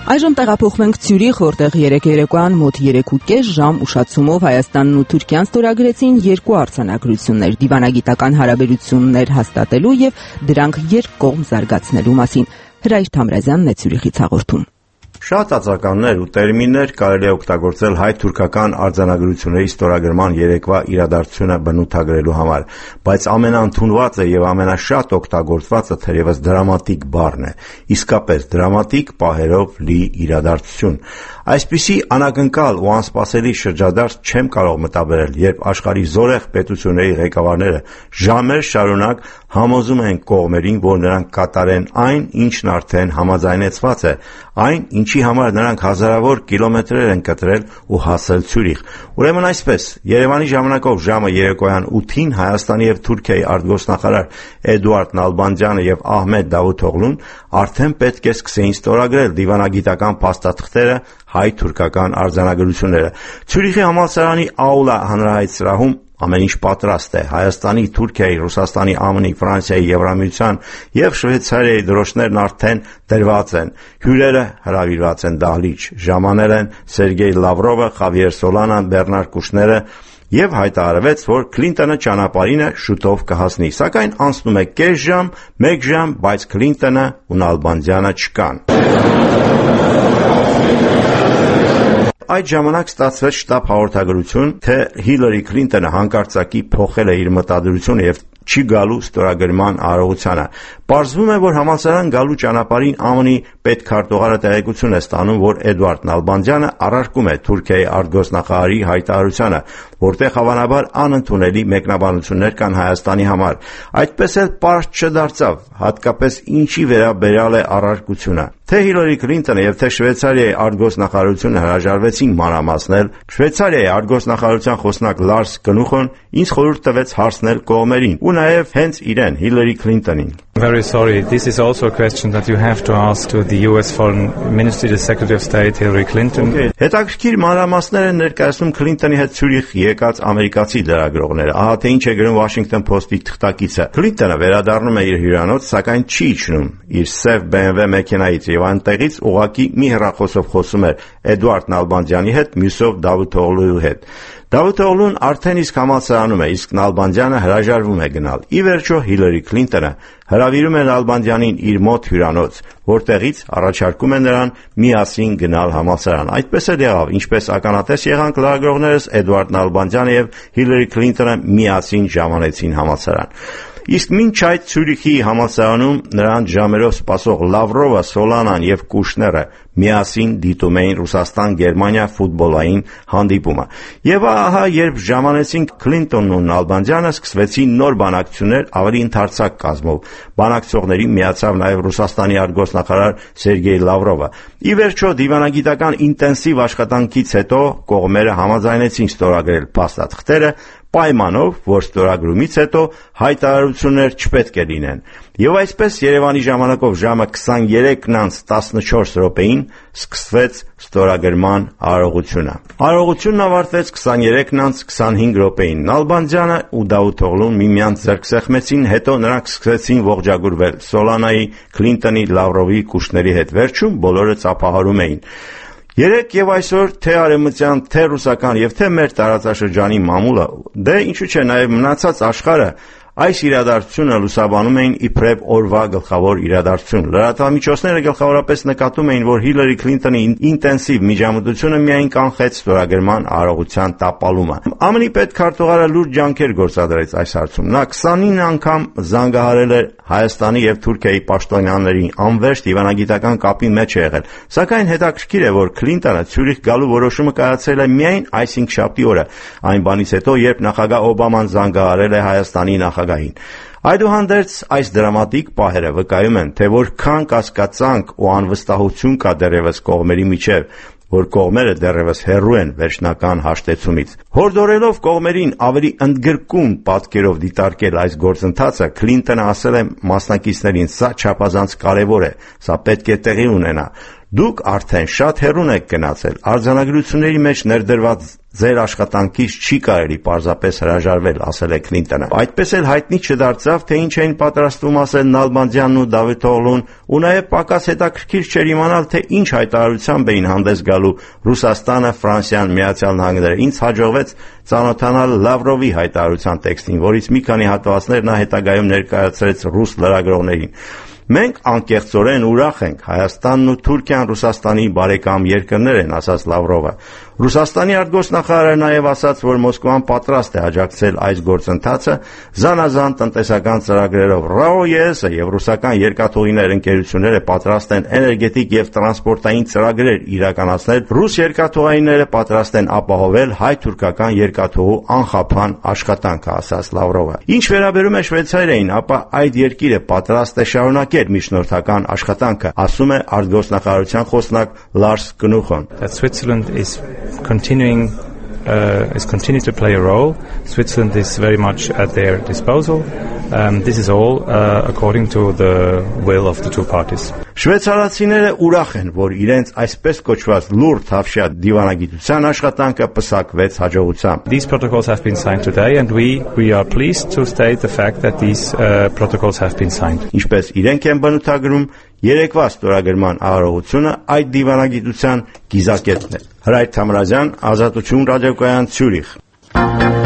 Այժմ տեղափոխվենք Ցյուրիխ, որտեղ երեկոյան մոտ 3.5 ժամ ուշացումով Հայաստանն ու Թուրքիան ստորագրեցին երկու արձանագրություններ դիվանագիտական հարաբերություններ հաստատելու եւ դրանք երկկողմ զարգացնելու մասին։ Հրայր Թամրազյանն է Ցյուրիխից հաղորդում։ Շատ ածականներ ու տերմիններ կարելի է օգտագործել հայ-թուրքական արձանագրությունների ստորագրման երեկվա իրադարձությունը բնութագրելու համար, բայց ամենաընդունվածը եւ ամենաշատ օգտագործվածը թերևս դրամատիկ բառն է, իսկապես դրամատիկ պահերով լի իրադարձություն։ Այսպիսի անակնկալ ու անսպասելի շրջադարձ չեմ կարող մտաբերել, երբ աշխարհի զորեղ պետությունների ղեկավարները ժամեր շարունակ համոզում են կողմերին, որ նրանք կատարեն այն, ինչն արդեն համաձայնեցված է, այն, ինչի համար նրանք հազարավոր կիլոմետրեր են կտրել ու հասել Ցյուրիխ։ Ուրեմն այսպես, Երևանի ժամանակով ժամը երեկոյան 8-ին Հայաստանի եւ Թուրքիայի արտգործնախարար Էդուարդ Նալբանդյանը եւ Ահմեդ Դավութօղլուն արդեն պետք է սկսեին ստորագրել դիվանագիտական փաստաթղթերը հայ-թուրքական արձանագրությունները։ Ցյուրիխի համալսարանի Աուլա հանրահայտ սրահում ամեն ինչ պատրաստ է։ Հայաստանի, Թուրքիայի, Ռուսաստանի, ԱՄՆ-ի, Ֆրանսիայի, Եվրամիության եւ Շվեյցարիայի դրոշներն արդեն դրված են։ Հյուրերը հրավիրված են դահլիճ։ Ժամանել են Սերգեյ Լավրովը, Խավիեր Սոլանան, Բեռնար Կուշները եւ հայտարարվեց, որ Քլինտոնը ճանապարհին է, շուտով կհասնի։ Սակայն անցնում է կես ժամ, 1 ժամ, բայց Քլինտոնը ու Նալբանդյանը չկան։ Այդ ժամանակ ստացվեց շտաբ հաղորդագրություն, թե Հիլարի Քլինտոնը հանկարծակի փոխել է իր մտադրությունը եւ չի գալու ստորագրման արարողությանը։ Պարզվում է, որ համալսարան գալու ճանապարհին ԱՄՆ-ի պետքարտուղարը տեղեկություն է ստանում, որ Էդուարդ Նալբանդյանը առարկում է Թուրքիայի արտգործնախարարի հայտարարությանը, որտեղ հավանաբար անընդունելի մեկնաբանություններ կան Հայաստանի համար։ Այդպես էլ պարզ չդարձավ, հատկապես ինչի վերաբերյալ է առարկությունը։ Թե Հիլարի Քլինտոնը եւ թե Շվեյցարիայի արտգործնախարարությունը հրաժարվեցին մանրամասնել, Շվեյցարիայի արտգործնախարարության խոսնակ Լարս Կնուխոն ինձ խորհուրդ տվեց հարցնել կողմերին ու նաեւ հենց իրեն Հիլարի Քլինտոնին։ Very sorry. This is also a question that you have to ask to the US Foreign Ministry, the Secretary of State Hillary Clinton. Հետաքրքիր մանրամասներ են ներկայացնում Քլինտոնի հետ Ցյուրիխ եկած ամերիկացի լրագրողները։ Ահա թե ինչ է գրում Washington Post-ի թղթակիցը։ Քլինտոնը վերադառնում է իր հյուրանոց, սակայն չի իջնում իր սև BMW մեքենայից եւ այնտեղից ուղակի մի հեռախոսով խոսում էր Էդուարդ Նալբանդյանի հետ, մյուսով Դավութօղլուի հետ։ Դավութօղլուն արդեն իսկ համալսարանում է, իսկ Նալբանդյանը հրաժարվում է գնալ։ Ի վերջո Հիլարի Քլինտոնը հրավիրում է Նալբանդյանին իր մոտ հյուրանոց, որտեղից առաջարկում է նրան միասին գնալ համալսարան։ Այդպես էլ եղավ, ինչպես ականատես եղանք լրագրողներս, Էդուարդ Նալբանդյանը եւ Հիլարի Քլինտոնը միասին ժամանեցին համալսարան։ Իսկ մինչ այդ Ցյուրիխի համալսարանում նրան ժամերով սպասող Լավրովը, Սոլանան եւ Կուշները միասին դիտում էին Ռուսաստան-Գերմանիա ֆուտբոլային հանդիպումը։ Եվ ահա երբ ժամանեցին Քլինտոնն ու Նալբանդյանը, սկսվեցին նոր բանակցություններ ավելի ընդարձակ կազմով։ Բանակցողներին միացավ նաեւ Ռուսաստանի արտգործնախարար Սերգեյ Լավրովը։ Ի վերջո դիվանագիտական ինտենսիվ աշխատանքից հետո կողմերը համաձայնեցին ստորագրել փաստաթղթերը պայմանով, որ ստորագրումից հետո հայտարարություններ չպետք է լինեն։ Եվ այսպես Երևանի ժամանակով ժամը 23:14 սկսվեց ստորագրման արարողությունը։ Արարողությունն ավարտվեց 23:25 Նալբանդյանը ու Դավութօղլուն միմյանց ձեռք սեղմեցին, հետո նրանք սկսեցին ողջագուրվել Սոլանայի, Քլինտոնի, Լավրովի, Կուշների հետ։ Վերջում բոլորը ծափահարում էին։ Երեք եւ այսօր թե արևմտյան, թե ռուսական եւ թե մեր տարածաշրջանի մամուլը, դե ինչու՞ չէ նաեւ մնացած աշխարհը այս իրադարձությունը լուսաբանում էին իբրև օրվա գլխավոր իրադարձություն։ Լրատվամիջոցները գլխավորապես նկատում էին, որ Հիլարի Քլինտոնի ինտենսիվ միջամտությունը միայն կանխեց ստորագրման արարողության տապալումը։ ԱՄՆ-ի պետքարտուղարը լուրջ ջանքեր գործադրեց այս հարցում։ Նա 29 անգամ զանգահարել էր Հայաստանի եւ Թուրքիայի պաշտոնյաներին, անվերջ դիվանագիտական կապի մեջ է եղել։ Սակայն հետաքրքիր է, որ Քլինտոնը Ցյուրիխ գալու որոշումը կայացրել է միայն այս 5-շաբթի օրը, այն բանից հետո, երբ նախագահ Օբաման զանգահարել է Հայաստանի նախագահին։ Այդուհանդերձ այս դրամատիկ պահերը վկայում են, թե որքան կասկածանք ու անվստահություն կա դեռևս կողմերի միջև, որ կողմերը դեռևս հեռու են վերջնական հաշտեցումից։ Հորդորելով կողմերին ավելի ընդգրկուն պատկերով դիտարկել այս գործընթացը, Քլինտոնը ասել է մասնակիցներին, սա չափազանց կարևոր է, սա պետք է տեղի ունենա։ Դուք արդեն շատ հեռուն եք գնացել, արձանագրությունների մեջ ներդրված ձեր աշխատանքից չի կարելի պարզապես հրաժարվել, ասել է Քլինտոնը։ Այդպես էլ հայտնի չդարձավ, թե ինչ էին պատրաստվում ասել Նալբանդյանն ու Դավիթօղլուն, ու նաև պակաս հետաքրքիր չէր իմանալ, թե ինչ հայտարարությամբ էին հանդես գալու Ռուսաստանը, Ֆրանսիան, Միացյալ Նահանգները։ Ինձ հաջողվեց ծանոթանալ Լավրովի հայտարարության տեքստին, որից մի քանի հատվածներ նա հետագայում ներկայացրեց ռուս լրագրողներին։ Մենք անկեղծորեն ուրախ ենք, Հայաստանն ու Թուրքիան Ռուսաստանի բարեկամ երկրներ են, ասաց Լավրովը։ Ռուսաստանի արտգործնախարարը նաև ասաց, որ Մոսկվան պատրաստ է աջակցել այս գործընթացը զանազան տնտեսական ծրագրերով։ ՌԱՕ-ԵՍ-ը եւ ռուսական երկաթուղիներ ընկերությունները պատրաստ են էներգետիկ եւ տրանսպորտային ծրագրեր իրականացնել։ Ռուս երկաթուղայինները պատրաստ են ապահովել հայ-թուրքական երկաթուղու անխափան աշխատանքը, ասաց Լավրովը։ Ինչ վերաբերում է Շվեյցարիային, ապա այդ երկիրը պատրաստ է շարունակել միջնորդական աշխատանքը, ասում է արտգործնախարարության խոսնակ Լարս Կնուխոն։ Switzerland is continuing to play a role. Switzerland is very much at their disposal. This is all according to the will of the two parties. Շվեյցարացիները ուրախ են, որ իրենց այսպես կոչված լուրջ հավշյա դիվանագիտության աշխատանքը պսակվեց հաջողությամբ. These protocols have been signed today and we are pleased to state the fact that these protocols have been signed. Ինչպես իրենք են բնութագրում, երեկվա ստորագրման արարողությունը այդ դիվանագիտության գիզակետն է։ Հրայր Թամրազյան, Ազատություն ռադիոկայան, Ցյուրիխ։